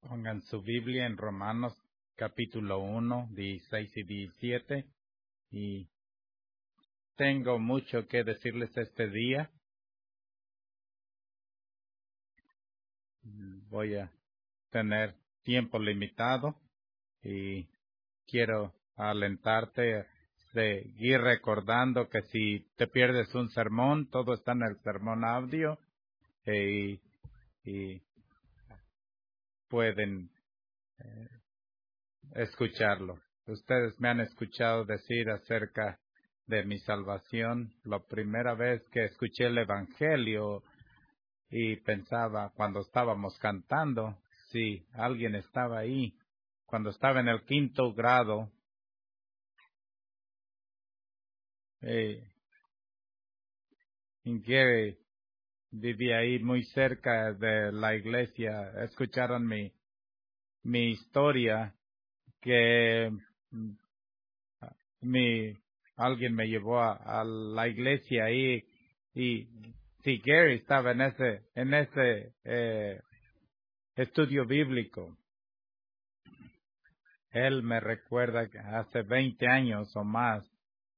Pongan su Biblia en Romanos capítulo 1, 16 y 17. Y tengo mucho que decirles este día. Voy a tener tiempo limitado y quiero alentarte a seguir recordando que si te pierdes un sermón, todo está en el sermón audio y pueden escucharlo. Ustedes me han escuchado decir acerca de mi salvación. La primera vez que escuché el Evangelio y pensaba cuando estábamos cantando, si alguien estaba ahí, cuando estaba en el 5º grado, Gary vivía ahí muy cerca de la iglesia. Escucharon mi historia que alguien me llevó a la iglesia ahí y si Gary estaba en ese estudio bíblico. Él me recuerda que hace 20 años o más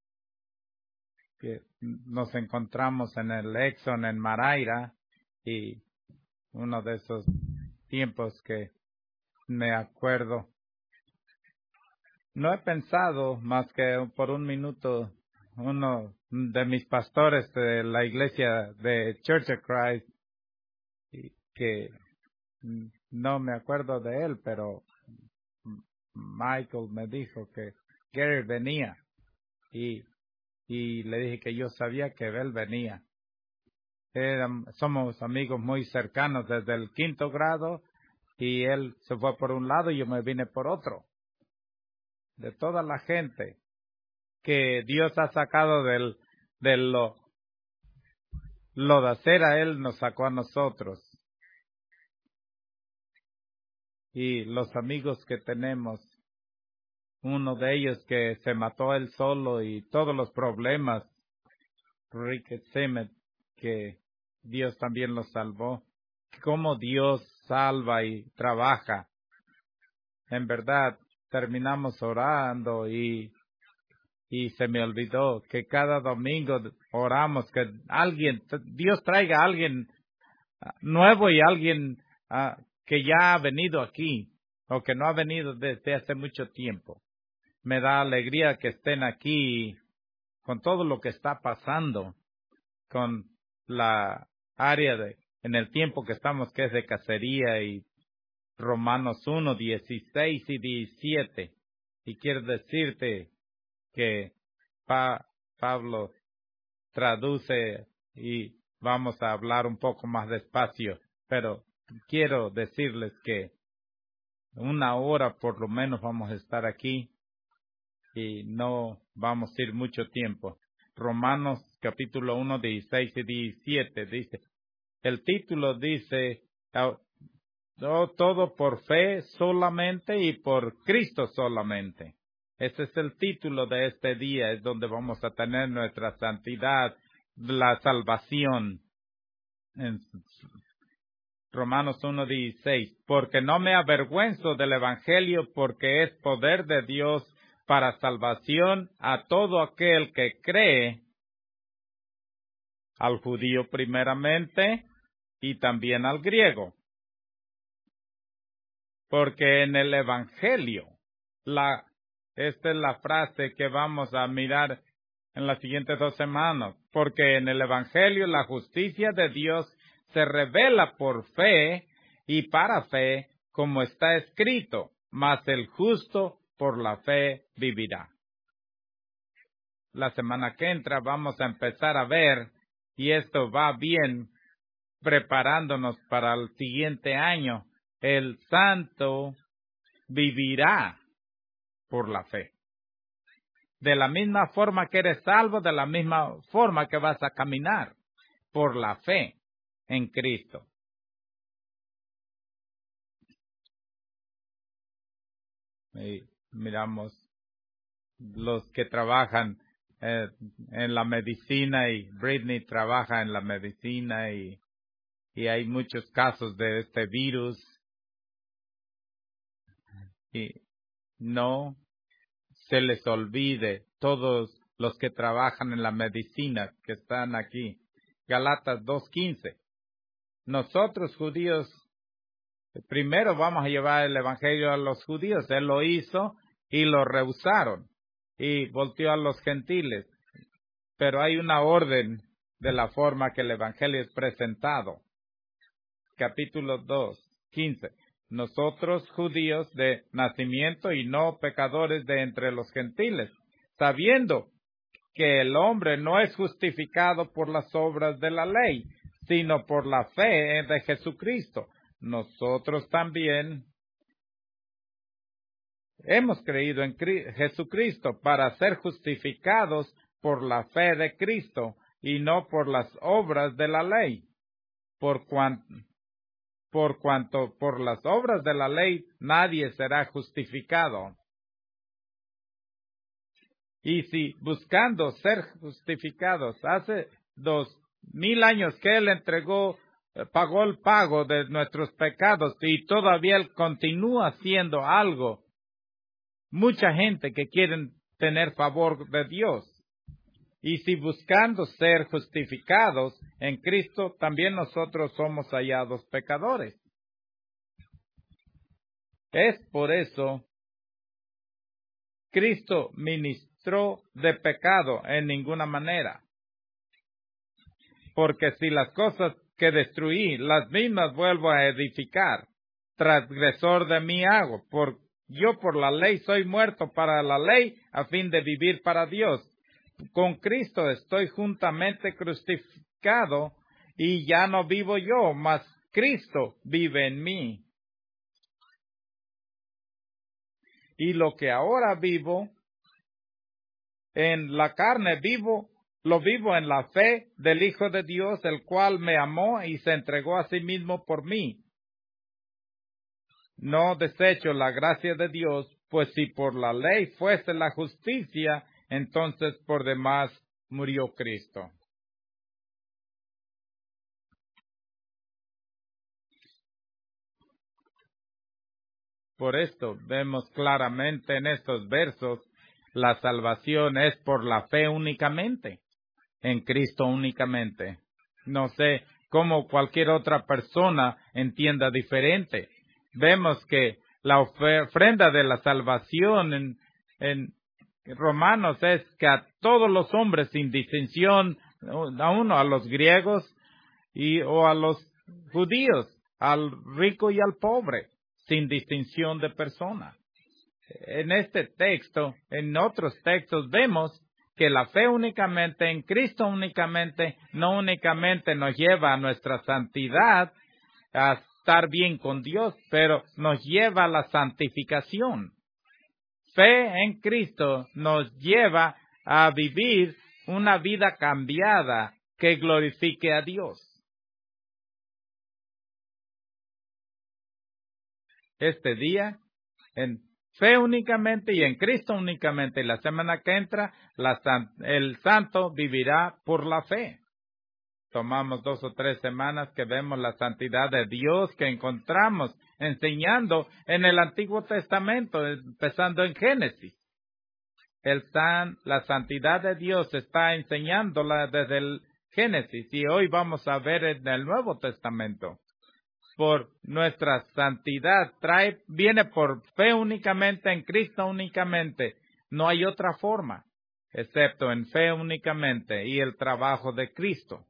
que nos encontramos en el Exxon en Maraira y uno de esos tiempos que me acuerdo. No he pensado más que por un minuto uno de mis pastores de la iglesia de Church of Christ, que no me acuerdo de él, pero Michael me dijo que Gary venía y le dije que yo sabía que él venía. Somos amigos muy cercanos desde el 5º grado y él se fue por un lado y yo me vine por otro. De toda la gente que Dios ha sacado de lo de acera, Él nos sacó a nosotros. Y los amigos que tenemos, uno de ellos que se mató él solo y todos los problemas, Rick Semet, que Dios también los salvó. Cómo Dios salva y trabaja. En verdad, terminamos orando y se me olvidó que cada domingo oramos que Dios traiga a alguien nuevo y alguien que ya ha venido aquí o que no ha venido desde hace mucho tiempo. Me da alegría que estén aquí con todo lo que está pasando, con la área en el tiempo que estamos, que es de cacería, y Romanos 1, 16 y 17. Y quiero decirte que Pablo traduce y vamos a hablar un poco más despacio, pero quiero decirles que 1 hora por lo menos vamos a estar aquí y no vamos a ir mucho tiempo. Romanos capítulo 1, 16 y 17 dice, el título dice, todo por fe solamente y por Cristo solamente. Ese es el título de este día, es donde vamos a tener nuestra santidad, la salvación. En Romanos 1:16, porque no me avergüenzo del Evangelio, porque es poder de Dios para salvación a todo aquel que cree, al judío primeramente y también al griego. Porque en el Evangelio, esta es la frase que vamos a mirar en las siguientes 2 semanas, porque en el Evangelio la justicia de Dios se revela por fe y para fe, como está escrito, mas el justo por la fe vivirá. La semana que entra vamos a empezar a ver, y esto va bien, preparándonos para el siguiente año, el santo vivirá por la fe. De la misma forma que eres salvo, de la misma forma que vas a caminar por la fe en Cristo. Y miramos los que trabajan en la medicina, y Britney trabaja en la medicina y hay muchos casos de este virus Y no se les olvide todos los que trabajan en la medicina que están aquí. Gálatas 2:15. Nosotros judíos, primero vamos a llevar el evangelio a los judíos. Él lo hizo y lo rehusaron y volteó a los gentiles. Pero hay una orden de la forma que el evangelio es presentado. Capítulo 2:15. Nosotros judíos de nacimiento y no pecadores de entre los gentiles, sabiendo que el hombre no es justificado por las obras de la ley, sino por la fe de Jesucristo. Nosotros también hemos creído en Jesucristo para ser justificados por la fe de Cristo y no por las obras de la ley. Por cuanto por las obras de la ley nadie será justificado. Y si buscando ser justificados, hace 2000 años que Él pagó el pago de nuestros pecados y todavía Él continúa haciendo algo. Mucha gente que quieren tener favor de Dios. Y si buscando ser justificados en Cristo, también nosotros somos hallados pecadores. Es por eso Cristo ministró de pecado en ninguna manera. Porque si las cosas que destruí, las mismas vuelvo a edificar, transgresor de mí hago. Yo por la ley soy muerto para la ley a fin de vivir para Dios. Con Cristo estoy juntamente crucificado y ya no vivo yo, mas Cristo vive en mí. Y lo que ahora vivo en la carne lo vivo en la fe del Hijo de Dios, el cual me amó y se entregó a sí mismo por mí. No desecho la gracia de Dios, pues si por la ley fuese la justicia, entonces por demás murió Cristo. Por esto vemos claramente en estos versos, la salvación es por la fe únicamente, en Cristo únicamente. No sé cómo cualquier otra persona entienda diferente. Vemos que la ofrenda de la salvación en Romanos es que a todos los hombres sin distinción, a los griegos o a los judíos, al rico y al pobre, sin distinción de persona. En este texto, en otros textos, vemos que la fe únicamente, en Cristo únicamente, no únicamente nos lleva a nuestra santidad, a estar bien con Dios, pero nos lleva a la santificación. Fe en Cristo nos lleva a vivir una vida cambiada que glorifique a Dios. Este día, en fe únicamente y en Cristo únicamente, y la semana que entra, el santo vivirá por la fe. Tomamos 2 o 3 semanas que vemos la santidad de Dios que encontramos enseñando en el Antiguo Testamento, empezando en Génesis. La santidad de Dios está enseñándola desde el Génesis y hoy vamos a ver en el Nuevo Testamento. Por nuestra santidad viene por fe únicamente, en Cristo únicamente. No hay otra forma, excepto en fe únicamente y el trabajo de Cristo.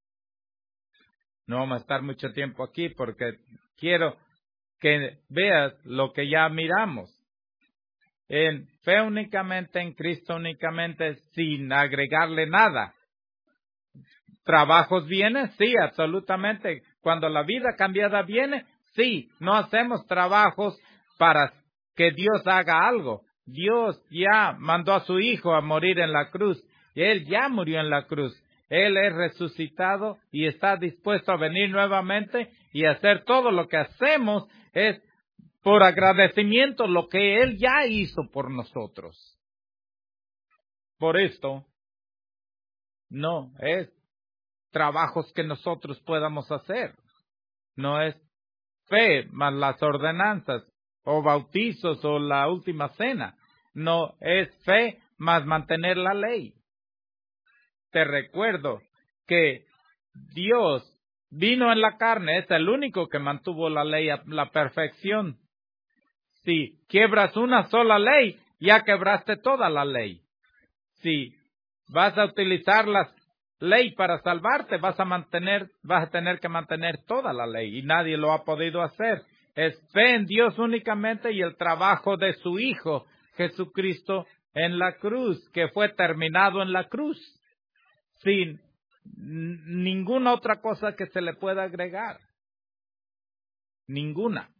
No vamos a estar mucho tiempo aquí porque quiero que veas lo que ya miramos. En fe únicamente, en Cristo únicamente, sin agregarle nada. ¿Trabajos vienen? Sí, absolutamente. Cuando la vida cambiada viene, sí. No hacemos trabajos para que Dios haga algo. Dios ya mandó a su Hijo a morir en la cruz. Y Él ya murió en la cruz. Él es resucitado y está dispuesto a venir nuevamente y hacer todo lo que hacemos es por agradecimiento lo que Él ya hizo por nosotros. Por esto, no es trabajos que nosotros podamos hacer. No es fe más las ordenanzas. o bautizos o la última cena. No es fe más mantener la ley. Te recuerdo que Dios vino en la carne, es el único que mantuvo la ley a la perfección. Si quiebras una sola ley, ya quebraste toda la ley. Si vas a utilizar la ley para salvarte, vas a tener que mantener toda la ley, y nadie lo ha podido hacer. Es fe en Dios únicamente y el trabajo de su Hijo, Jesucristo, en la cruz, que fue terminado en la cruz, sin ninguna otra cosa que se le pueda agregar. Ninguna.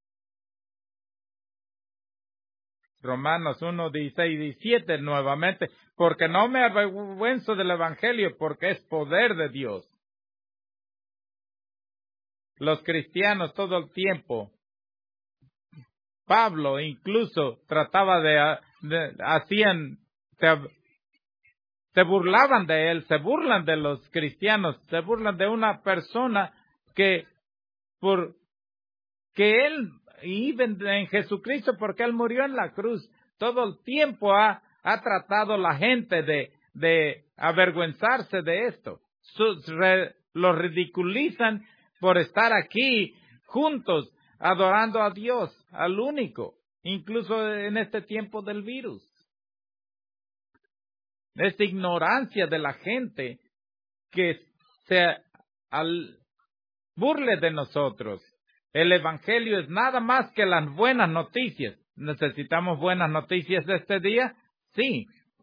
Romanos 1, 16 y 17 nuevamente, porque no me avergüenzo del Evangelio, porque es poder de Dios. Los cristianos todo el tiempo, Pablo incluso trataba se burlaban de él, se burlan de los cristianos, se burlan de una persona que él vive en Jesucristo porque él murió en la cruz. Todo el tiempo ha tratado la gente de avergüenzarse de esto. Los ridiculizan por estar aquí juntos adorando a Dios, al único, incluso en este tiempo del virus. Esta ignorancia de la gente que se burle de nosotros. El Evangelio es nada más que las buenas noticias. ¿Necesitamos buenas noticias de este día? Sí.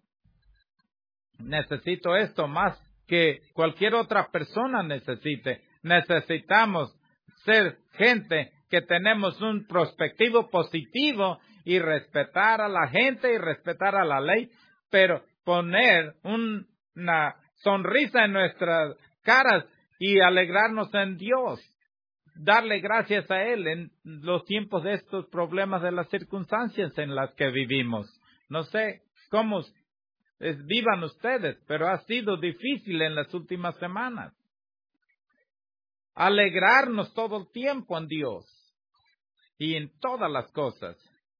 Necesito esto más que cualquier otra persona necesite. Necesitamos ser gente que tenemos un perspectivo positivo y respetar a la gente y respetar a la ley, pero poner una sonrisa en nuestras caras y alegrarnos en Dios. Darle gracias a Él en los tiempos de estos problemas, de las circunstancias en las que vivimos. No sé cómo vivan ustedes, pero ha sido difícil en las últimas semanas. Alegrarnos todo el tiempo en Dios y en todas las cosas.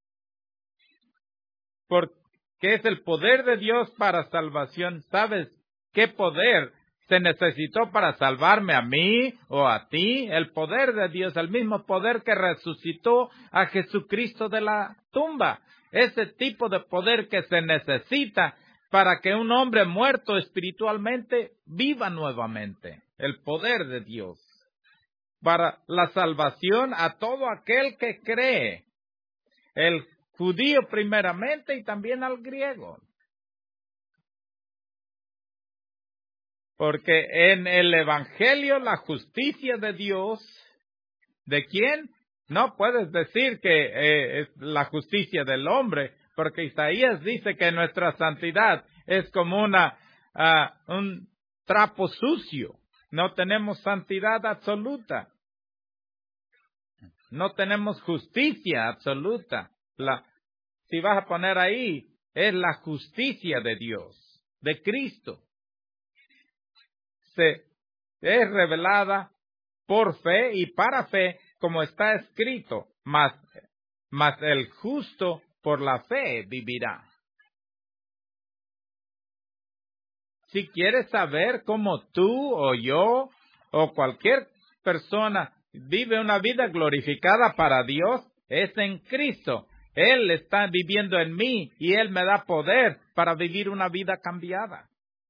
Porque es el poder de Dios para salvación. ¿Sabes qué poder se necesitó para salvarme a mí o a ti? El poder de Dios, el mismo poder que resucitó a Jesucristo de la tumba. Ese tipo de poder que se necesita para que un hombre muerto espiritualmente viva nuevamente. El poder de Dios para la salvación a todo aquel que cree. El judío primeramente y también al griego. Porque en el Evangelio la justicia de Dios, ¿de quién? No puedes decir que es la justicia del hombre, porque Isaías dice que nuestra santidad es como un trapo sucio. No tenemos santidad absoluta. No tenemos justicia absoluta. Si vas a poner ahí, es la justicia de Dios, de Cristo. Es revelada por fe y para fe, como está escrito, mas el justo por la fe vivirá. Si quieres saber cómo tú o yo o cualquier persona vive una vida glorificada para Dios, es en Cristo. Él está viviendo en mí y Él me da poder para vivir una vida cambiada.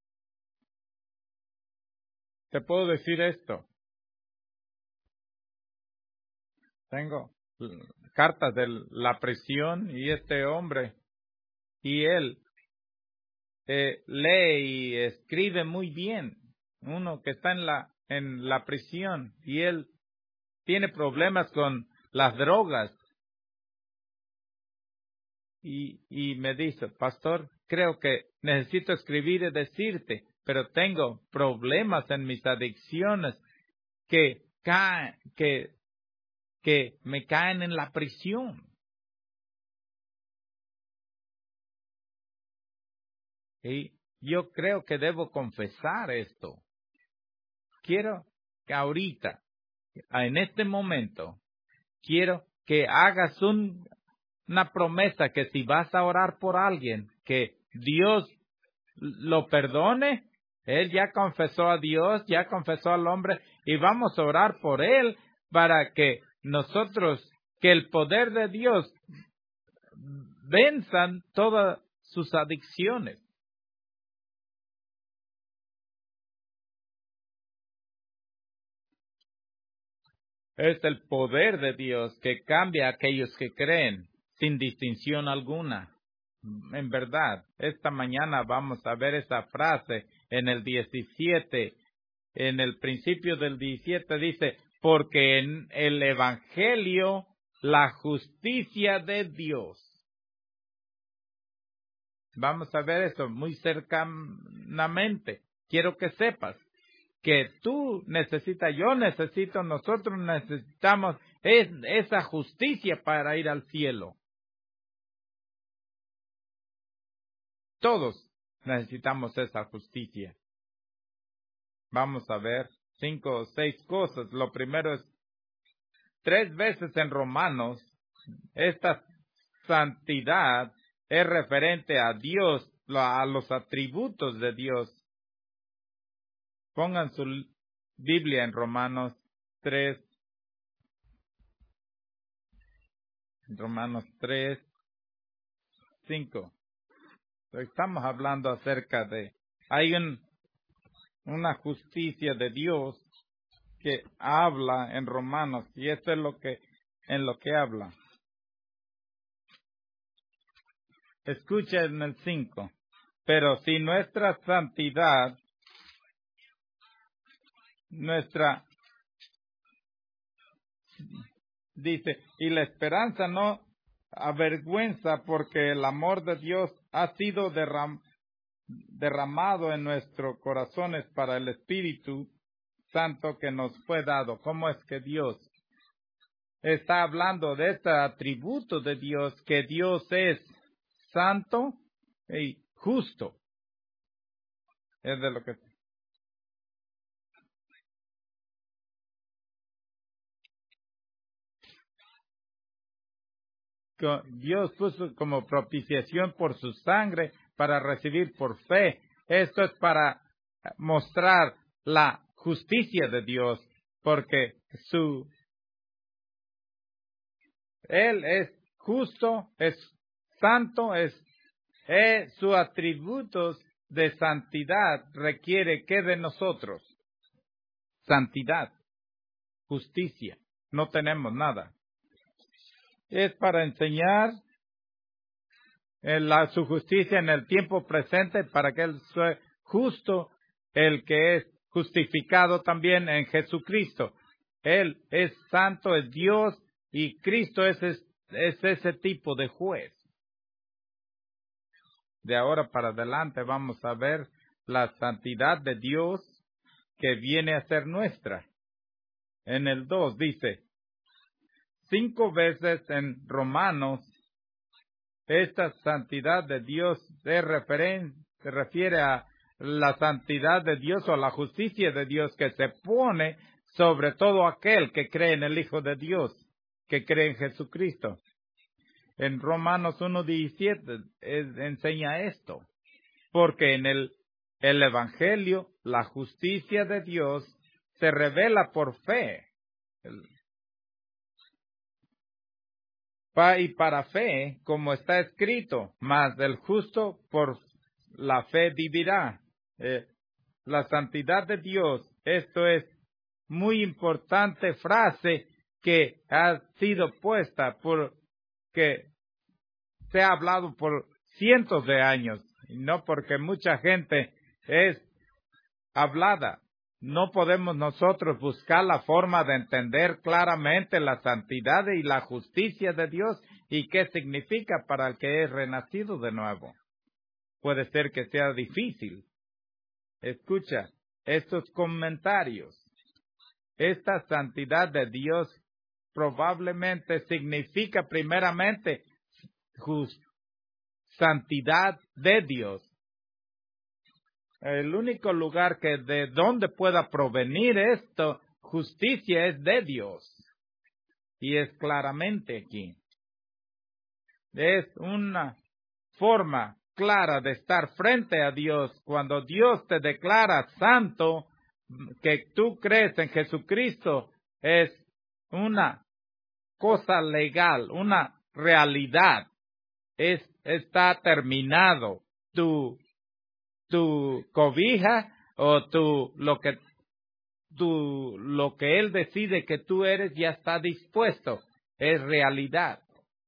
Te puedo decir esto. Tengo cartas de la prisión y este hombre, y él lee y escribe muy bien. Uno que está en la prisión y él tiene problemas con las drogas. Y me dice, pastor, creo que necesito escribir y decirte, pero tengo problemas en mis adicciones que me caen en la prisión. Y yo creo que debo confesar esto. Quiero que ahorita, en este momento, quiero que hagas una promesa que si vas a orar por alguien, que Dios lo perdone. Él ya confesó a Dios, ya confesó al hombre, y vamos a orar por él para que que el poder de Dios venzan todas sus adicciones. Es el poder de Dios que cambia a aquellos que creen, sin distinción alguna. En verdad, esta mañana vamos a ver esa frase en el 17. En el principio del 17 dice, porque en el Evangelio la justicia de Dios. Vamos a ver eso muy cercanamente. Quiero que sepas que tú necesitas, yo necesito, nosotros necesitamos esa justicia para ir al cielo. Todos necesitamos esa justicia. Vamos a ver 5 o 6 cosas. Lo primero es 3 veces en Romanos, esta santidad es referente a Dios, a los atributos de Dios. Pongan su Biblia en Romanos 3. Romanos 3, 5. Estamos hablando acerca de... Hay una justicia de Dios que habla en Romanos, y esto es en lo que habla. Escucha en el 5. Pero si nuestra santidad, dice, y la esperanza no avergüenza, porque el amor de Dios ha sido derramado en nuestros corazones para el Espíritu Santo que nos fue dado. ¿Cómo es que Dios está hablando de este atributo de Dios, que Dios es santo y justo? Es de lo que... Dios puso como propiciación por su sangre para recibir por fe. Esto es para mostrar la justicia de Dios, porque Él es justo, es santo, sus atributos de santidad requiere que de nosotros. Santidad, justicia, no tenemos nada. Es para enseñar su justicia en el tiempo presente, para que Él sea justo, el que es justificado también en Jesucristo. Él es santo, es Dios, y Cristo es ese tipo de juez. De ahora para adelante vamos a ver la santidad de Dios que viene a ser nuestra. En el 2 dice, 5 veces en Romanos, esta santidad de Dios se refiere a la santidad de Dios o a la justicia de Dios que se pone sobre todo aquel que cree en el Hijo de Dios, que cree en Jesucristo. En Romanos 1:17 enseña esto, porque en el Evangelio la justicia de Dios se revela por fe. Y para fe, como está escrito, mas el justo por la fe vivirá. La santidad de Dios, esto es muy importante frase que ha sido puesta que se ha hablado por cientos de años, y no porque mucha gente es hablada. No podemos nosotros buscar la forma de entender claramente la santidad y la justicia de Dios y qué significa para el que es renacido de nuevo. Puede ser que sea difícil. Escucha estos comentarios. Esta santidad de Dios probablemente significa primeramente santidad de Dios. El único lugar de donde pueda provenir esto, justicia, es de Dios. y es claramente aquí. Es una forma clara de estar frente a Dios cuando Dios te declara santo, que tú crees en Jesucristo, es una cosa legal, una realidad. Está terminado. Tu cobija o lo que Él decide que tú eres ya está dispuesto. Es realidad.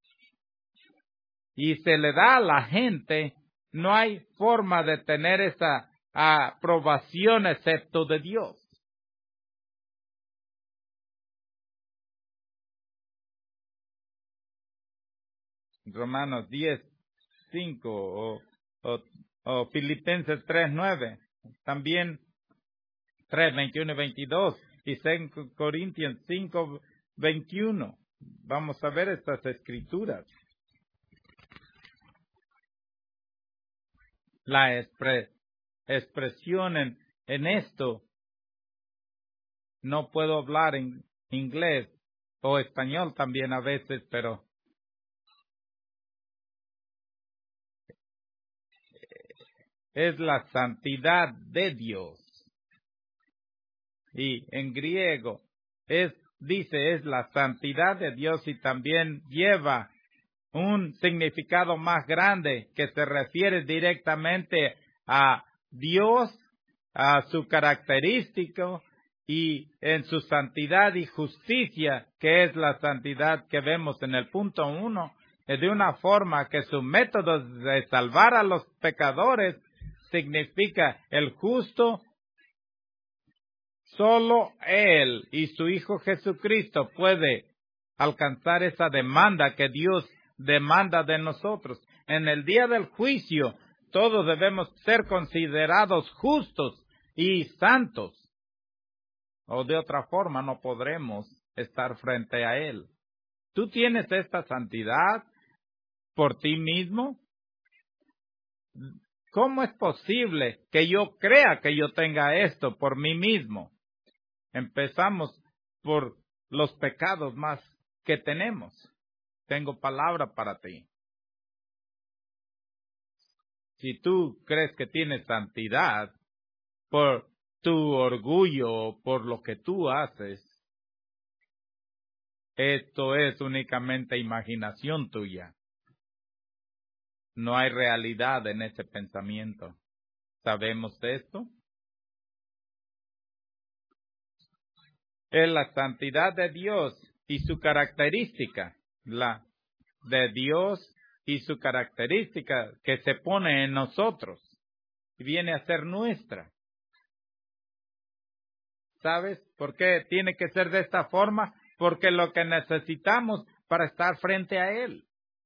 Y se le da a la gente, no hay forma de tener esa aprobación excepto de Dios. Romanos 10:5 o Filipenses 3:9, también 3:21 y 22, y 2 Corintios 5:21. Vamos a ver estas escrituras. La expresión en esto, no puedo hablar en inglés o español también a veces, pero es la santidad de Dios. Y en griego dice es la santidad de Dios, y también lleva un significado más grande que se refiere directamente a Dios, a su característico y en su santidad y justicia, que es la santidad que vemos en el punto 1, de una forma que su método de salvar a los pecadores significa el justo. Solo Él y su Hijo Jesucristo puede alcanzar esa demanda que Dios demanda de nosotros. En el día del juicio, todos debemos ser considerados justos y santos, o de otra forma no podremos estar frente a Él. ¿Tú tienes esta santidad por ti mismo? ¿Cómo es posible que yo crea que yo tenga esto por mí mismo? Empezamos por los pecados más que tenemos. Tengo palabra para ti. Si tú crees que tienes santidad por tu orgullo o por lo que tú haces, esto es únicamente imaginación tuya. No hay realidad en ese pensamiento. ¿Sabemos de esto? Es la santidad de Dios y su característica, la de Dios y su característica que se pone en nosotros y viene a ser nuestra. ¿Sabes por qué tiene que ser de esta forma? Porque lo que necesitamos para estar frente a Él.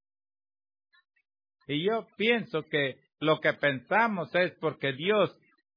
Y yo pienso que lo que pensamos es porque Dios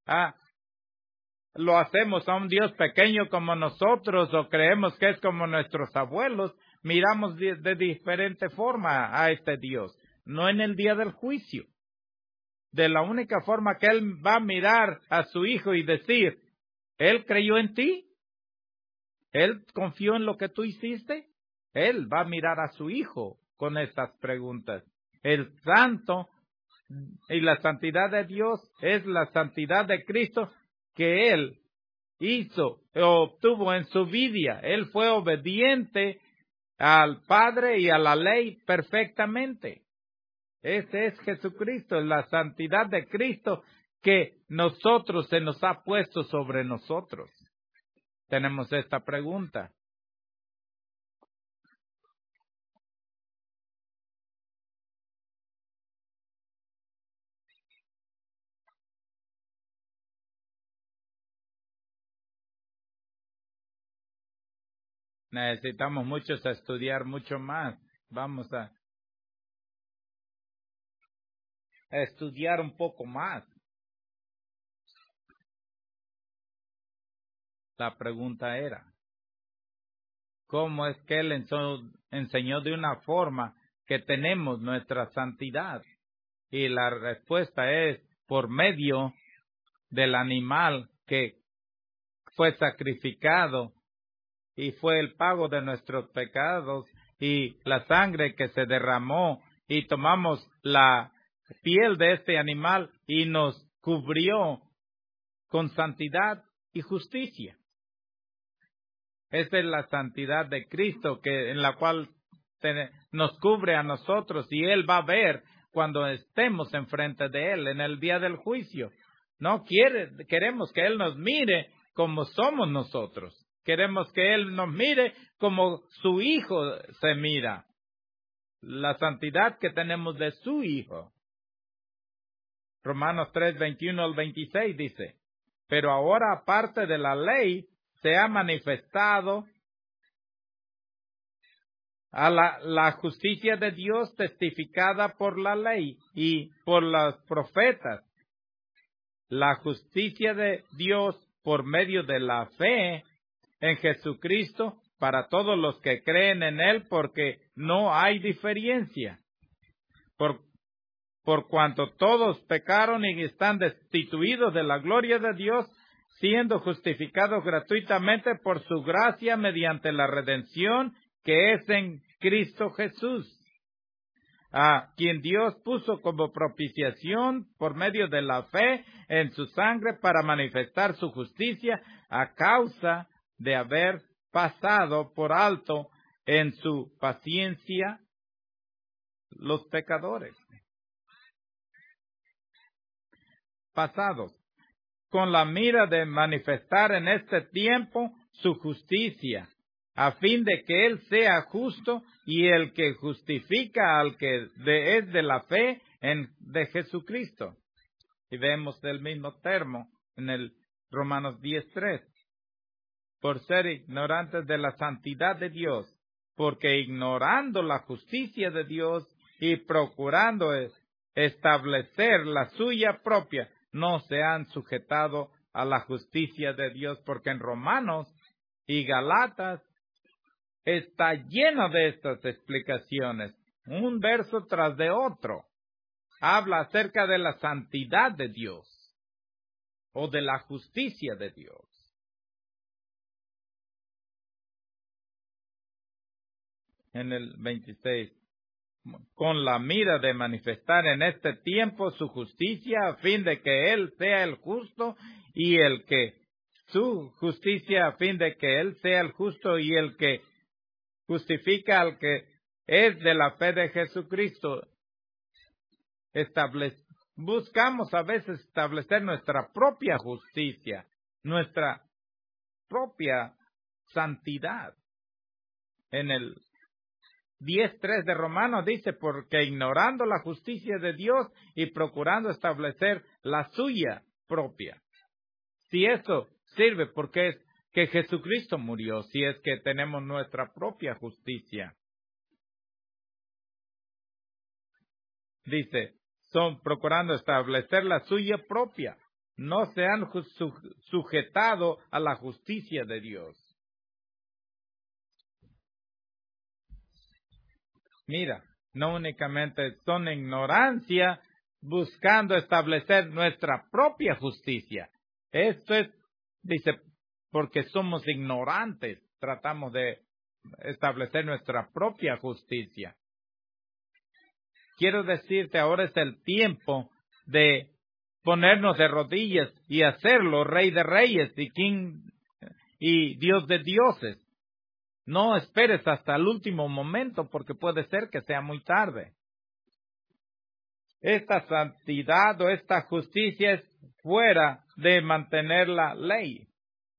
lo hacemos a un Dios pequeño como nosotros, o creemos que es como nuestros abuelos, miramos de diferente forma a este Dios, no en el día del juicio. De la única forma que Él va a mirar a su Hijo y decir, ¿Él creyó en ti? ¿Él confió en lo que tú hiciste? Él va a mirar a su Hijo con estas preguntas. El santo y la santidad de Dios es la santidad de Cristo que Él hizo, obtuvo en su vida. Él fue obediente al Padre y a la ley perfectamente. Ese es Jesucristo, la santidad de Cristo que nosotros se nos ha puesto sobre nosotros. Tenemos esta pregunta. Necesitamos muchos a estudiar mucho más. Vamos a estudiar un poco más. La pregunta era, ¿cómo es que Él enseñó de una forma que tenemos nuestra santidad? Y la respuesta es por medio del animal que fue sacrificado y fue el pago de nuestros pecados y la sangre que se derramó y tomamos la piel de este animal y nos cubrió con santidad y justicia. Esta es la santidad de Cristo en la cual nos cubre a nosotros y Él va a ver cuando estemos enfrente de Él en el día del juicio. No queremos que Él nos mire como somos nosotros. Queremos que Él nos mire como su Hijo se mira. La santidad que tenemos de su Hijo. Romanos 3, 21 al 26 dice, pero ahora aparte de la ley se ha manifestado a la justicia de Dios testificada por la ley y por los profetas. La justicia de Dios por medio de la fe en Jesucristo para todos los que creen en Él, porque no hay diferencia. Por cuanto todos pecaron y están destituidos de la gloria de Dios, siendo justificados gratuitamente por su gracia mediante la redención que es en Cristo Jesús, a quien Dios puso como propiciación por medio de la fe en su sangre para manifestar su justicia a causa de haber pasado por alto en su paciencia los pecadores. Pasados, con la mira de manifestar en este tiempo su justicia, a fin de que Él sea justo y el que justifica al que es de la fe de Jesucristo. Y vemos el mismo termo en el Romanos 10:3. Por ser ignorantes de la santidad de Dios, porque ignorando la justicia de Dios y procurando establecer la suya propia, no se han sujetado a la justicia de Dios, porque en Romanos y Galatas está lleno de estas explicaciones. Un verso tras de otro habla acerca de la santidad de Dios o de la justicia de Dios. En el 26, con la mira de manifestar en este tiempo su justicia, a fin de que Él sea el justo y el que justifica al que es de la fe de Jesucristo. Buscamos a veces establecer nuestra propia justicia, nuestra propia santidad. En el 10:3 de Romanos dice, porque ignorando la justicia de Dios y procurando establecer la suya propia. Si eso sirve, porque es que Jesucristo murió, si es que tenemos nuestra propia justicia. Dice, son procurando establecer la suya propia. No se han sujetado a la justicia de Dios. Mira, no únicamente son ignorancia buscando establecer nuestra propia justicia. Esto es, dice, porque somos ignorantes, tratamos de establecer nuestra propia justicia. Quiero decirte, ahora es el tiempo de ponernos de rodillas y hacerlo Rey de Reyes y Dios de dioses. No esperes hasta el último momento, porque puede ser que sea muy tarde. Esta santidad o esta justicia es fuera de mantener la ley.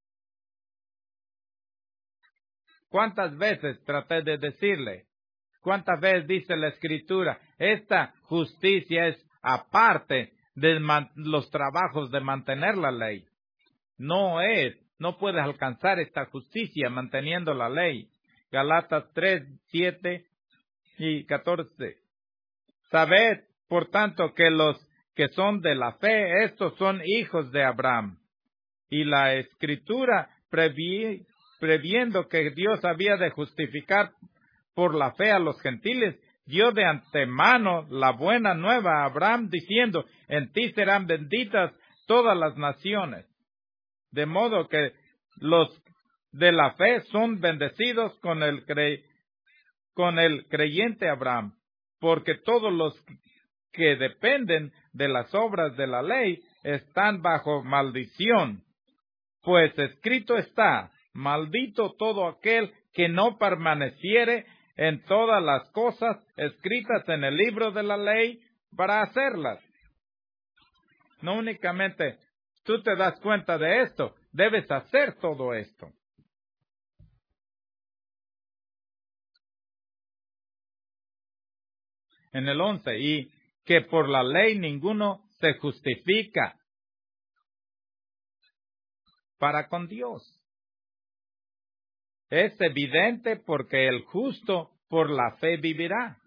¿Cuántas veces traté de decirle? ¿Cuántas veces dice la Escritura? Esta justicia es aparte de los trabajos de mantener la ley. No puedes alcanzar esta justicia manteniendo la ley. Galatas 3, 7 y 14. Sabed, por tanto, que los que son de la fe, estos son hijos de Abraham. Y la Escritura, previendo que Dios había de justificar por la fe a los gentiles, dio de antemano la buena nueva a Abraham, diciendo, en ti serán benditas todas las naciones. De modo que los de la fe son bendecidos con el creyente Abraham, porque todos los que dependen de las obras de la ley están bajo maldición. Pues escrito está, maldito todo aquel que no permaneciere en todas las cosas escritas en el libro de la ley para hacerlas. No únicamente tú te das cuenta de esto, debes hacer todo esto. En el 11, y que por la ley ninguno se justifica para con Dios. Es evidente porque el justo por la fe vivirá.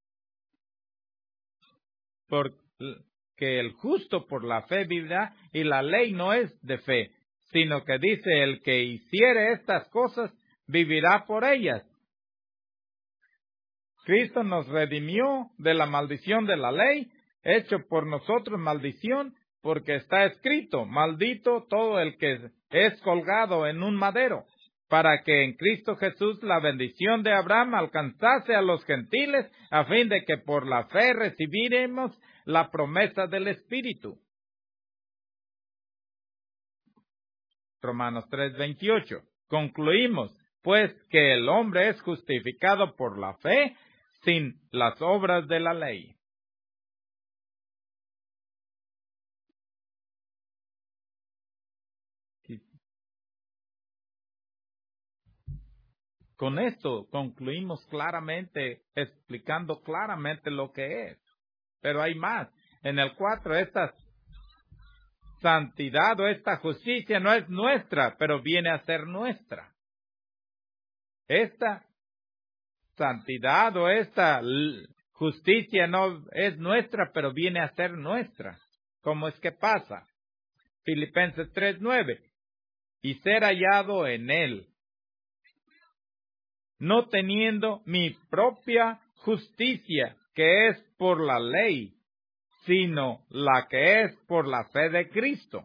Porque el justo por la fe vivirá, y la ley no es de fe, sino que dice el que hiciere estas cosas vivirá por ellas. Cristo nos redimió de la maldición de la ley, hecho por nosotros maldición, porque está escrito, maldito todo el que es colgado en un madero, para que en Cristo Jesús la bendición de Abraham alcanzase a los gentiles, a fin de que por la fe recibiremos la promesa del Espíritu. Romanos 3:28. Concluimos, pues, que el hombre es justificado por la fe sin las obras de la ley. Con esto concluimos claramente, explicando claramente lo que es. Pero hay más. En el 4, esta santidad o esta justicia no es nuestra, pero viene a ser nuestra. Esta santidad o esta justicia no es nuestra, pero viene a ser nuestra. ¿Cómo es que pasa? Filipenses 3:9. Y ser hallado en él, no teniendo mi propia justicia, que es por la ley, sino la que es por la fe de Cristo.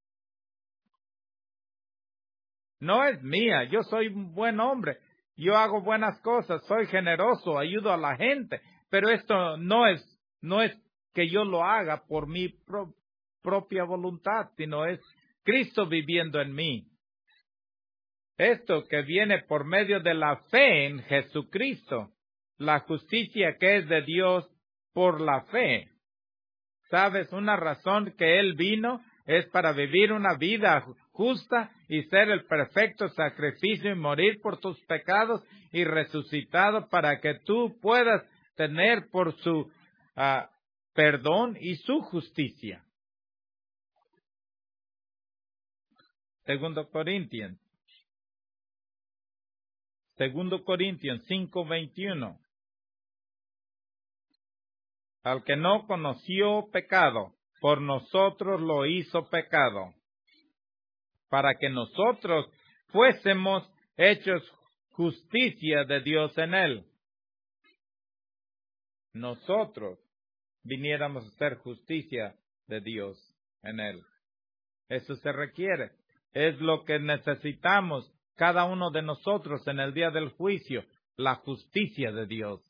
No es mía, yo soy un buen hombre, yo hago buenas cosas, soy generoso, ayudo a la gente, pero esto no es que yo lo haga por mi propia voluntad, sino es Cristo viviendo en mí. Esto que viene por medio de la fe en Jesucristo, la justicia que es de Dios por la fe. ¿Sabes? Una razón que Él vino es para vivir una vida justa y ser el perfecto sacrificio y morir por tus pecados y resucitado para que tú puedas tener por su perdón y su justicia. Segundo Corintios 5:21. Al que no conoció pecado, por nosotros lo hizo pecado, para que nosotros fuésemos hechos justicia de Dios en él. Nosotros viniéramos a ser justicia de Dios en él. Eso se requiere. Es lo que necesitamos cada uno de nosotros en el día del juicio, la justicia de Dios.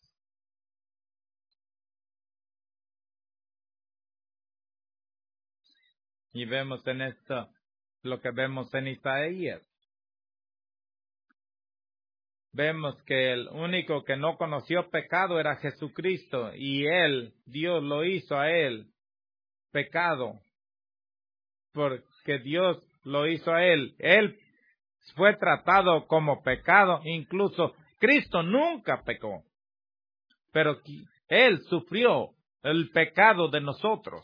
Y vemos en esto lo que vemos en Isaías. Vemos que el único que no conoció pecado era Jesucristo, y Él, Dios lo hizo a Él pecado, porque Dios lo hizo a Él. Él fue tratado como pecado, incluso Cristo nunca pecó, pero Él sufrió el pecado de nosotros.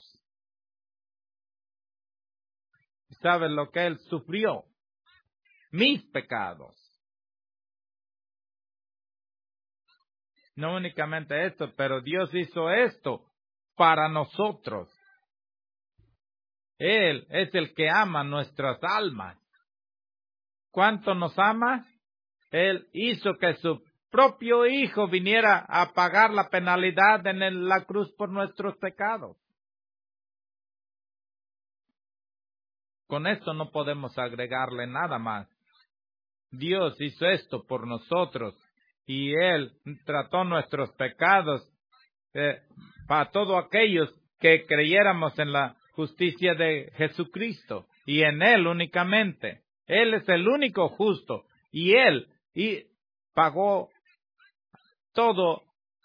¿Sabes lo que Él sufrió? Mis pecados. No únicamente esto, pero Dios hizo esto para nosotros. Él es el que ama nuestras almas. ¿Cuánto nos ama? Él hizo que su propio Hijo viniera a pagar la penalidad en la cruz por nuestros pecados. Con esto no podemos agregarle nada más. Dios hizo esto por nosotros y Él trató nuestros pecados para todos aquellos que creyéramos en la justicia de Jesucristo y en Él únicamente. Él es el único justo y Él pagó todo.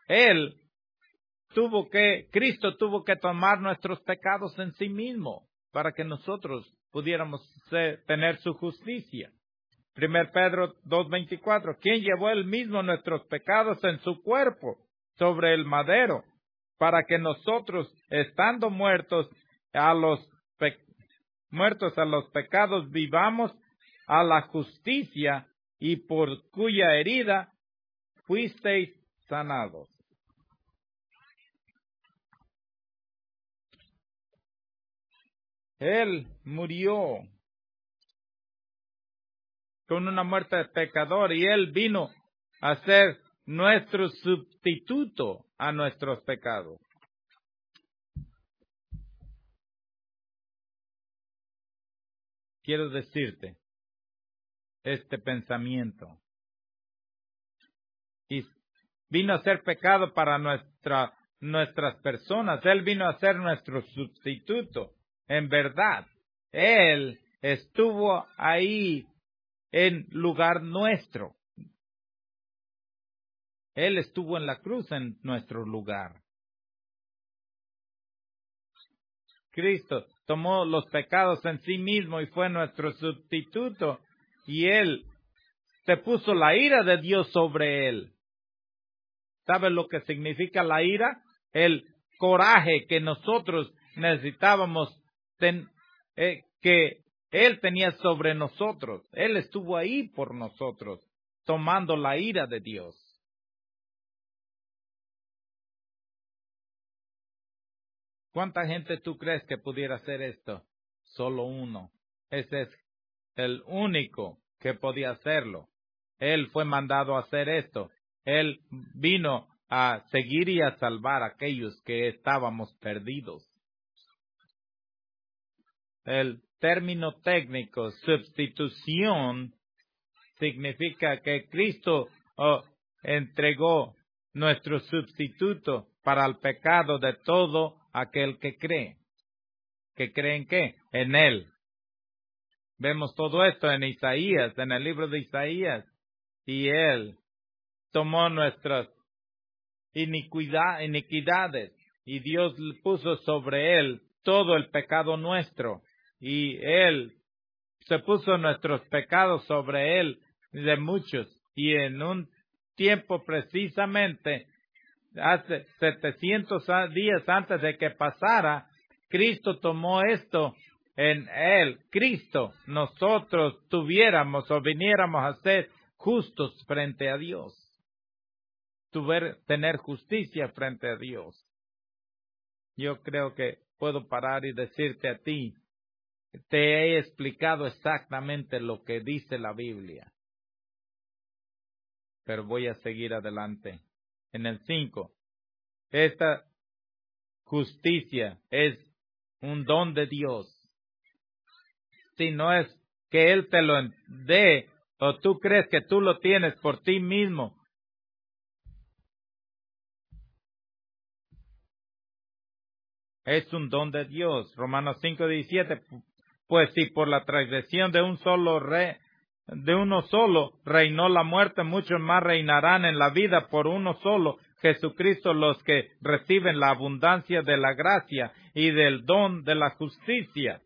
Cristo tuvo que tomar nuestros pecados en sí mismo para que nosotros pudiéramos tener su justicia. 1 Pedro 2:24, quien llevó él mismo nuestros pecados en su cuerpo sobre el madero, para que nosotros, estando muertos a los pecados, vivamos a la justicia, y por cuya herida fuisteis sanados. Él murió con una muerte de pecador y Él vino a ser nuestro sustituto a nuestros pecados. Quiero decirte este pensamiento. Y vino a ser pecado para nuestras personas. Él vino a ser nuestro sustituto. En verdad, Él estuvo ahí en lugar nuestro. Él estuvo en la cruz en nuestro lugar. Cristo tomó los pecados en sí mismo y fue nuestro sustituto. Y Él se puso la ira de Dios sobre Él. ¿Sabe lo que significa la ira? El coraje que nosotros necesitábamos, que Él tenía sobre nosotros. Él estuvo ahí por nosotros, tomando la ira de Dios. ¿Cuánta gente tú crees que pudiera hacer esto? Solo uno. Ese es el único que podía hacerlo. Él fue mandado a hacer esto. Él vino a seguir y a salvar a aquellos que estábamos perdidos. El término técnico, sustitución, significa que Cristo entregó nuestro sustituto para el pecado de todo aquel que cree. ¿Que cree en qué? En Él. Vemos todo esto en Isaías, en el libro de Isaías. Y Él tomó nuestras iniquidades y Dios puso sobre Él todo el pecado nuestro. Y Él se puso nuestros pecados sobre Él de muchos. Y en un tiempo precisamente, hace 700 días antes de que pasara, Cristo tomó esto en Él. Cristo, nosotros tuviéramos o viniéramos a ser justos frente a Dios. Tener justicia frente a Dios. Yo creo que puedo parar y decirte a ti, te he explicado exactamente lo que dice la Biblia. Pero voy a seguir adelante. En el 5, esta justicia es un don de Dios. Si no es que Él te lo dé, o tú crees que tú lo tienes por ti mismo, es un don de Dios. Romanos 5:17. Pues si por la transgresión de uno solo reinó la muerte, muchos más reinarán en la vida por uno solo, Jesucristo, los que reciben la abundancia de la gracia y del don de la justicia.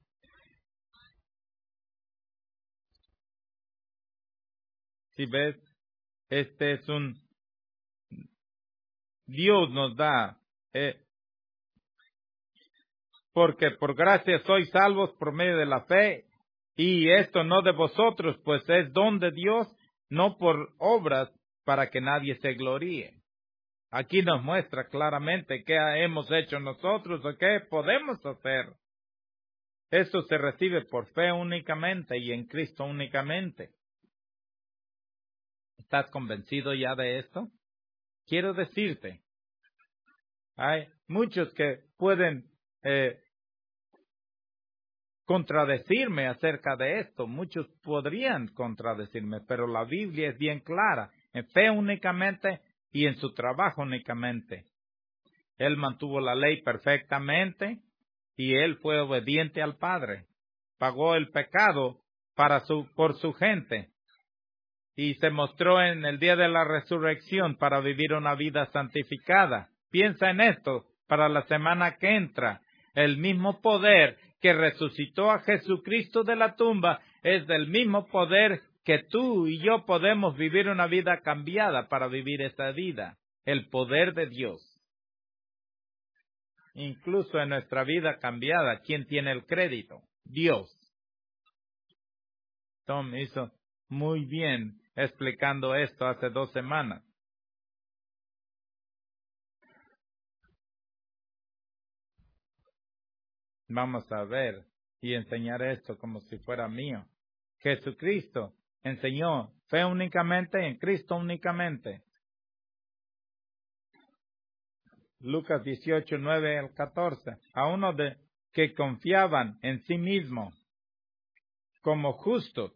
Si ves, este es Dios nos da, porque por gracia sois salvos por medio de la fe, y esto no de vosotros, pues es don de Dios, no por obras, para que nadie se gloríe. Aquí nos muestra claramente qué hemos hecho nosotros o qué podemos hacer. Esto se recibe por fe únicamente y en Cristo únicamente. ¿Estás convencido ya de esto? Quiero decirte, hay muchos que pueden contradecirme acerca de esto. Muchos podrían contradecirme, pero la Biblia es bien clara. En fe únicamente y en su trabajo únicamente. Él mantuvo la ley perfectamente y él fue obediente al Padre. Pagó el pecado por su gente y se mostró en el día de la resurrección para vivir una vida santificada. Piensa en esto para la semana que entra. El mismo poder que resucitó a Jesucristo de la tumba es del mismo poder que tú y yo podemos vivir una vida cambiada para vivir esa vida. El poder de Dios. Incluso en nuestra vida cambiada, ¿quién tiene el crédito? Dios. Tom hizo muy bien explicando esto hace 2 semanas. Vamos a ver y enseñar esto como si fuera mío. Jesucristo enseñó fe únicamente en Cristo únicamente. Lucas 18, 9 al 14. A uno de que confiaban en sí mismo como justos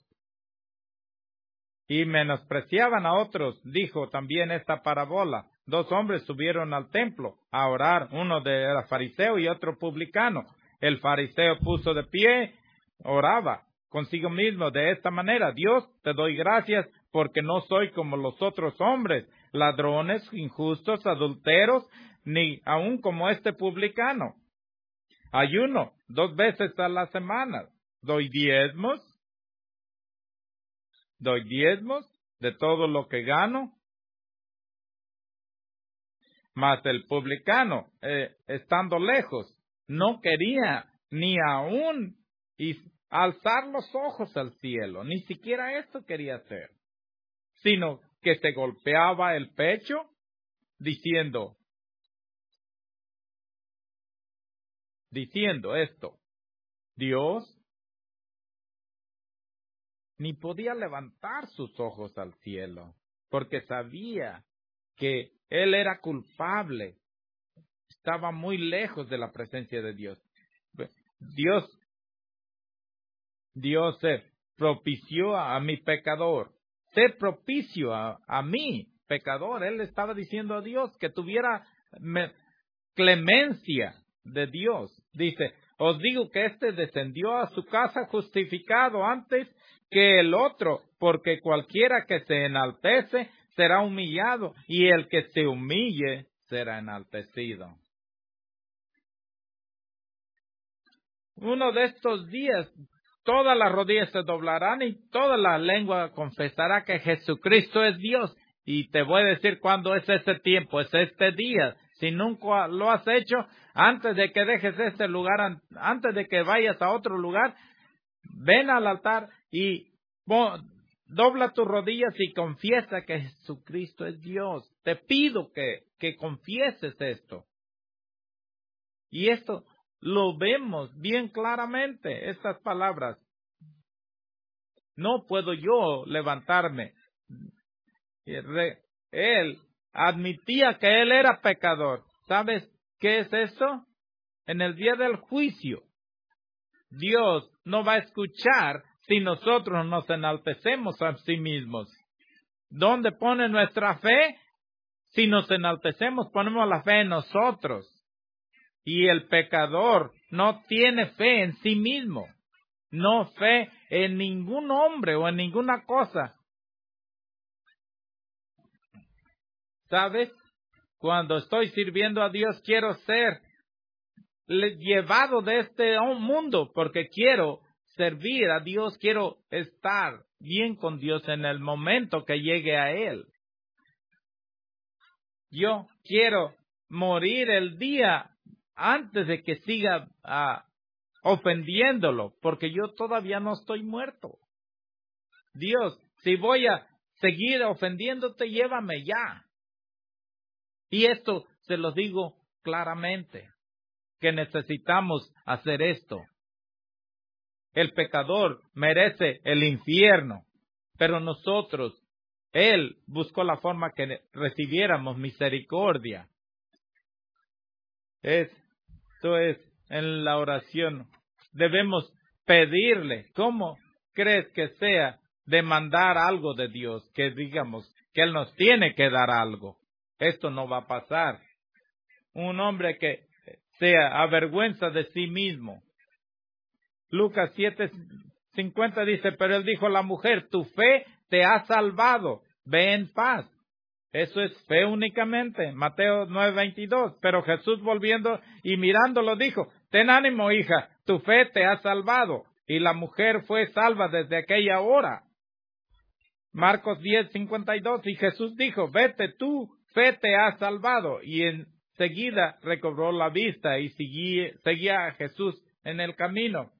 y menospreciaban a otros, dijo también esta parábola. 2 hombres subieron al templo a orar, uno era fariseo y otro publicano. El fariseo puso de pie, oraba consigo mismo de esta manera: Dios, te doy gracias porque no soy como los otros hombres, ladrones, injustos, adúlteros, ni aun como este publicano. Ayuno 2 veces a la semana. Doy diezmos de todo lo que gano. Mas el publicano, estando lejos, no quería ni aún alzar los ojos al cielo, ni siquiera esto quería hacer, sino que se golpeaba el pecho, diciendo esto: Dios, ni podía levantar sus ojos al cielo, porque sabía que él era culpable, estaba muy lejos de la presencia de Dios. Dios propició a mi pecador. Sé propicio a mí, pecador. Él estaba diciendo a Dios que tuviera clemencia de Dios. Dice: os digo que éste descendió a su casa justificado antes que el otro, porque cualquiera que se enaltece será humillado, y el que se humille será enaltecido. Uno de estos días, todas las rodillas se doblarán y toda la lengua confesará que Jesucristo es Dios. Y te voy a decir cuándo es ese tiempo, es este día. Si nunca lo has hecho, antes de que dejes este lugar, antes de que vayas a otro lugar, ven al altar y dobla tus rodillas y confiesa que Jesucristo es Dios. Te pido que confieses esto. Y esto lo vemos bien claramente, estas palabras. No puedo yo levantarme. Él admitía que él era pecador. ¿Sabes qué es eso? En el día del juicio, Dios no va a escuchar si nosotros nos enaltecemos a sí mismos. ¿Dónde pone nuestra fe? Si nos enaltecemos, ponemos la fe en nosotros. Y el pecador no tiene fe en sí mismo, no fe en ningún hombre o en ninguna cosa. ¿Sabes? Cuando estoy sirviendo a Dios, quiero ser llevado de este mundo porque quiero servir a Dios, quiero estar bien con Dios en el momento que llegue a Él. Yo quiero morir el día antes de que siga ofendiéndolo, porque yo todavía no estoy muerto. Dios, si voy a seguir ofendiéndote, llévame ya. Y esto se lo digo claramente, que necesitamos hacer esto. El pecador merece el infierno, pero nosotros, Él buscó la forma que recibiéramos misericordia. Esto es en la oración. Debemos pedirle. ¿Cómo crees que sea demandar algo de Dios? Que digamos que Él nos tiene que dar algo. Esto no va a pasar. Un hombre que sea avergüenza de sí mismo. Lucas 7:50 dice, pero Él dijo a la mujer, tu fe te ha salvado, ve en paz. Eso es fe únicamente. Mateo 9:22. Pero Jesús volviendo y mirándolo dijo, ten ánimo, hija, tu fe te ha salvado. Y la mujer fue salva desde aquella hora. Marcos 10:52. Y Jesús dijo, vete, tu fe te ha salvado. Y enseguida recobró la vista y seguía a Jesús en el camino.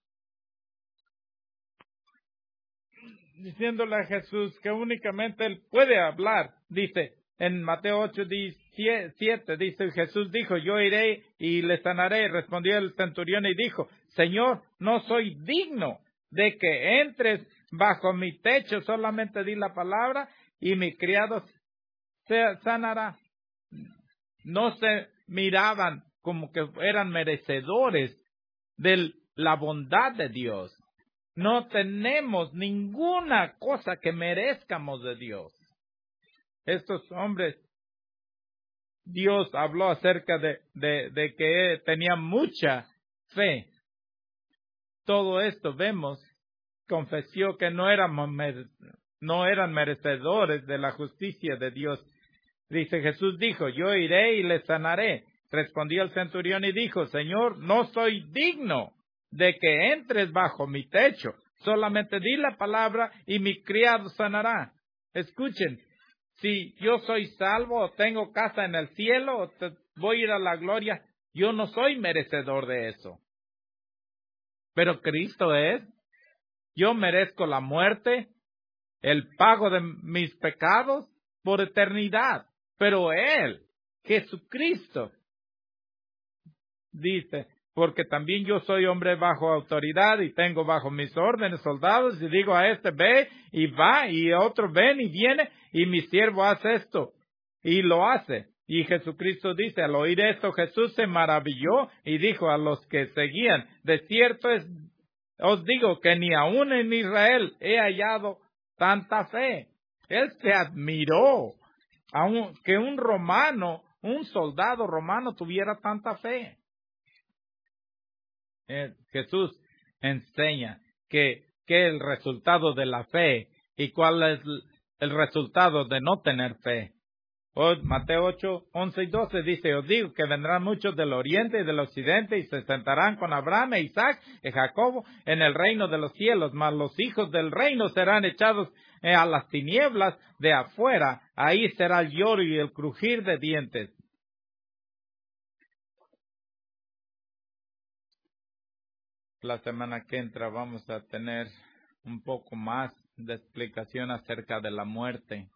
Diciéndole a Jesús que únicamente Él puede hablar. Dice en Mateo 8:17, dice, Jesús dijo, yo iré y le sanaré. Respondió el centurión y dijo, Señor, no soy digno de que entres bajo mi techo, solamente di la palabra y mi criado se sanará. No se miraban como que eran merecedores de la bondad de Dios. No tenemos ninguna cosa que merezcamos de Dios. Estos hombres, Dios habló acerca de que tenían mucha fe. Todo esto vemos, confesó que no eran merecedores de la justicia de Dios. Dice, Jesús dijo, yo iré y le sanaré. Respondió el centurión y dijo, Señor, no soy digno de que entres bajo mi techo. Solamente di la palabra y mi criado sanará. Escuchen, si yo soy salvo o tengo casa en el cielo o voy a ir a la gloria, yo no soy merecedor de eso. Pero Cristo es. Yo merezco la muerte, el pago de mis pecados por eternidad. Pero Él, Jesucristo, dice, porque también yo soy hombre bajo autoridad y tengo bajo mis órdenes soldados y digo a este ve y va y a otro ven y viene y mi siervo hace esto y lo hace. Y Jesucristo dice, al oír esto Jesús se maravilló y dijo a los que seguían, de cierto os digo que ni aún en Israel he hallado tanta fe. Él se admiró que un soldado romano tuviera tanta fe. Jesús enseña que el resultado de la fe y cuál es el resultado de no tener fe. Mateo 8:11-12 dice, os digo que vendrán muchos del oriente y del occidente y se sentarán con Abraham e Isaac y Jacobo en el reino de los cielos, mas los hijos del reino serán echados a las tinieblas de afuera, ahí será el lloro y el crujir de dientes. La semana que entra vamos a tener un poco más de explicación acerca de la muerte.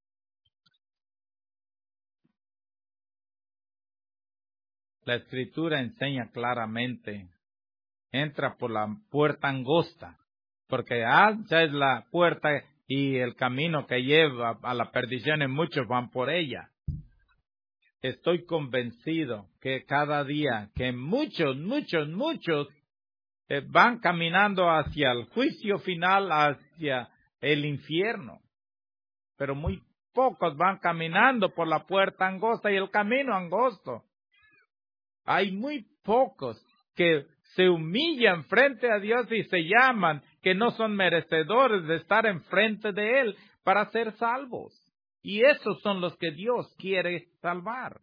La Escritura enseña claramente, entra por la puerta angosta, porque ancha es la puerta y el camino que lleva a la perdición y muchos van por ella. Estoy convencido que cada día que muchos van caminando hacia el juicio final, hacia el infierno, pero muy pocos van caminando por la puerta angosta y el camino angosto. Hay muy pocos que se humillan frente a Dios y se llaman que no son merecedores de estar enfrente de Él para ser salvos. Y esos son los que Dios quiere salvar.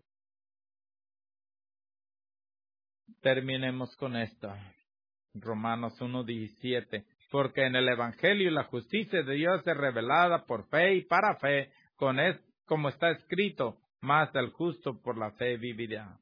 Terminemos con esto. Romanos 1:17. Porque en el Evangelio la justicia de Dios es revelada por fe y para fe, como está escrito, mas el justo por la fe vivirá.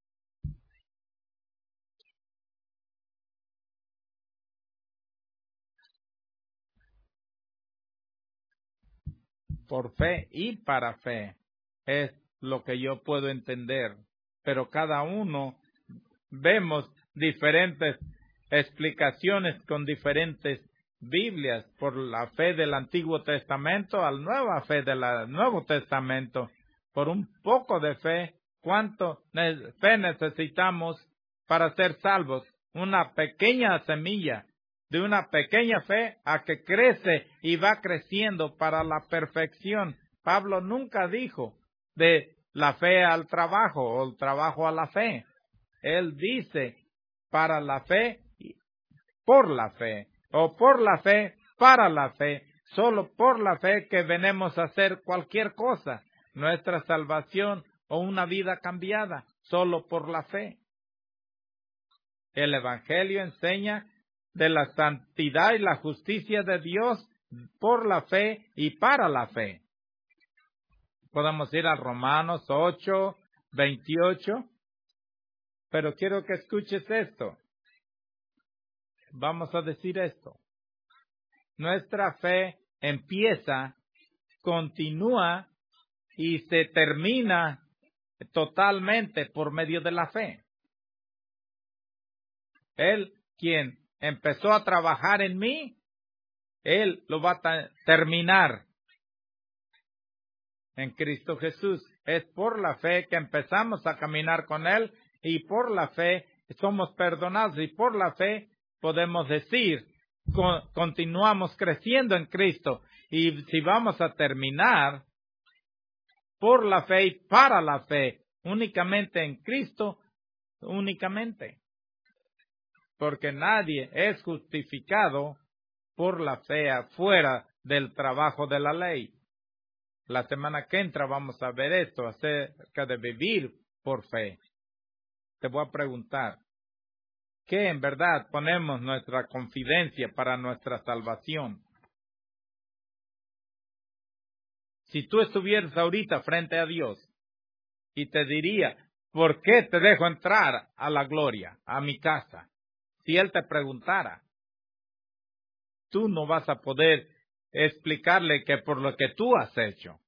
Por fe y para fe es lo que yo puedo entender, pero cada uno vemos diferentes explicaciones con diferentes Biblias, por la fe del Antiguo Testamento a la nueva fe del Nuevo Testamento. Por un poco de fe, ¿cuánto fe necesitamos para ser salvos? Una pequeña semilla de una pequeña fe a que crece y va creciendo para la perfección. Pablo nunca dijo de la fe al trabajo o el trabajo a la fe. Él dice para la fe, por la fe, o por la fe, para la fe. Solo por la fe que venimos a hacer cualquier cosa, nuestra salvación o una vida cambiada, solo por la fe. El Evangelio enseña de la santidad y la justicia de Dios por la fe y para la fe. Podemos ir a Romanos 8, 28, pero quiero que escuches esto. Vamos a decir esto. Nuestra fe empieza, continúa y se termina totalmente por medio de la fe. Él, quien empezó a trabajar en mí, Él lo va a terminar en Cristo Jesús. Es por la fe que empezamos a caminar con Él y por la fe somos perdonados y por la fe podemos decir, continuamos creciendo en Cristo. Y si vamos a terminar por la fe y para la fe, únicamente en Cristo, únicamente. Porque nadie es justificado por la fe afuera del trabajo de la ley. La semana que entra vamos a ver esto acerca de vivir por fe. Te voy a preguntar, ¿qué en verdad ponemos nuestra confidencia para nuestra salvación? Si tú estuvieras ahorita frente a Dios y te diría, ¿por qué te dejo entrar a la gloria, a mi casa? Si Él te preguntara, tú no vas a poder explicarle que por lo que tú has hecho.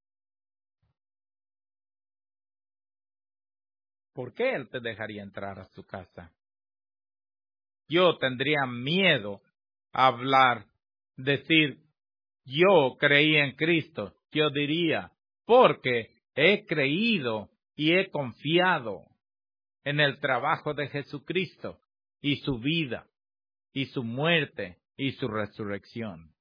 ¿Por qué Él te dejaría entrar a su casa? Yo tendría miedo a hablar, decir, yo creí en Cristo. Yo diría, porque he creído y he confiado en el trabajo de Jesucristo y su vida y su muerte y su resurrección.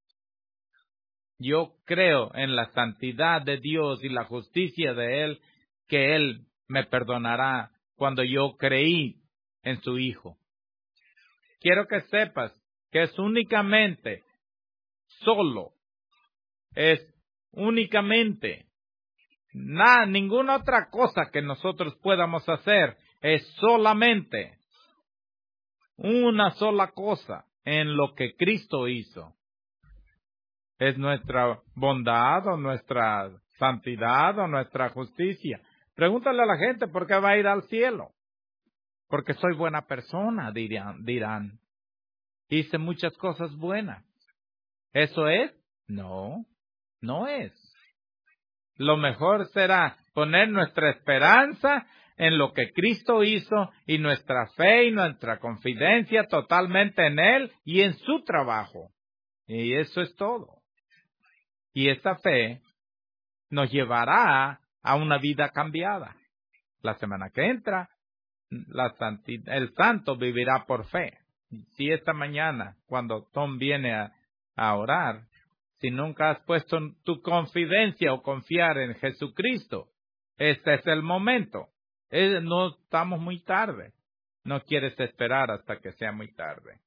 Yo creo en la santidad de Dios y la justicia de Él, que Él me perdonará cuando yo creí en su Hijo. Quiero que sepas que es únicamente, solo, es únicamente, ninguna otra cosa que nosotros podamos hacer, es solamente una sola cosa en lo que Cristo hizo. Es nuestra bondad o nuestra santidad o nuestra justicia. Pregúntale a la gente por qué va a ir al cielo. Porque soy buena persona, dirán. Hice muchas cosas buenas. ¿Eso es? No, no es. Lo mejor será poner nuestra esperanza en lo que Cristo hizo y nuestra fe y nuestra confidencia totalmente en Él y en su trabajo. Y eso es todo. Y esa fe nos llevará a una vida cambiada. La semana que entra, el santo vivirá por fe. Si esta mañana, cuando Tom viene a orar, si nunca has puesto tu confidencia o confiar en Jesucristo, este es el momento. No estamos muy tarde. No quieres esperar hasta que sea muy tarde.